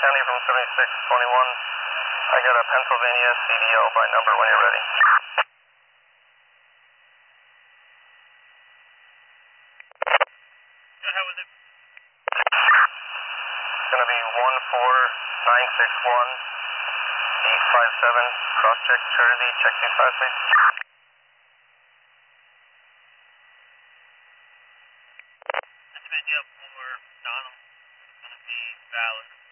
County from 7621. I got a Pennsylvania CDL by number when you're ready. How was it? It's going to be 14961 857. Cross check Jersey. Check 25, please. Dispatch up for Donald. It's going to be valid.